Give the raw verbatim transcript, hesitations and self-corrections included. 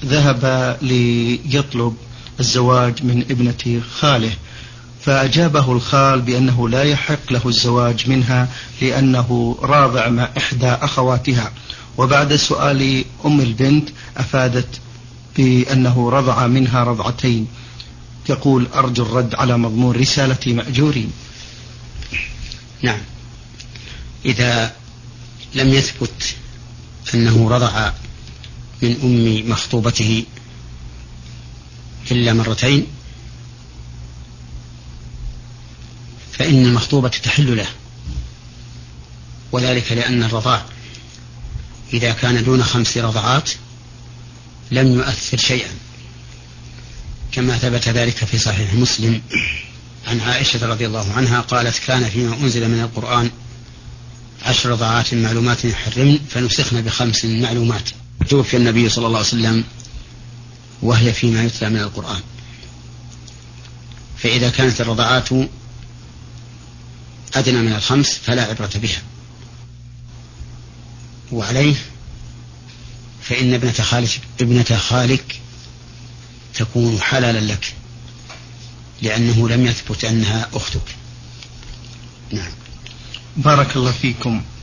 ذهب ليطلب الزواج من ابنة خاله، فأجابه الخال بأنه لا يحق له الزواج منها لأنه راضع مع إحدى أخواتها. وبعد سؤال أم البنت أفادت بأنه رضع منها رضعتين. يقول: أرجو الرد على مضمون رسالتي مأجورين. نعم، إذا لم يثبت أنه رضع من أم مخطوبته إلا مرتين فإن المخطوبة تحل له، وذلك لأن الرضاع إذا كان دون خمس رضعات لم يؤثر شيئا، كما ثبت ذلك في صحيح مسلم عن عائشة رضي الله عنها قالت: كان فيما أنزل من القرآن عشر رضعات معلومات يحرمن فنسخن بخمس معلومات. توفي النبي صلى الله عليه وسلم وهي فيما يتلى من القرآن، فإذا كانت الرضعات أدنى من الخمس فلا عبرة بها. وعليه فإن ابنة خالك, ابنة خالك تكون حلالا لك لأنه لم يثبت أنها أختك. نعم. بارك الله فيكم.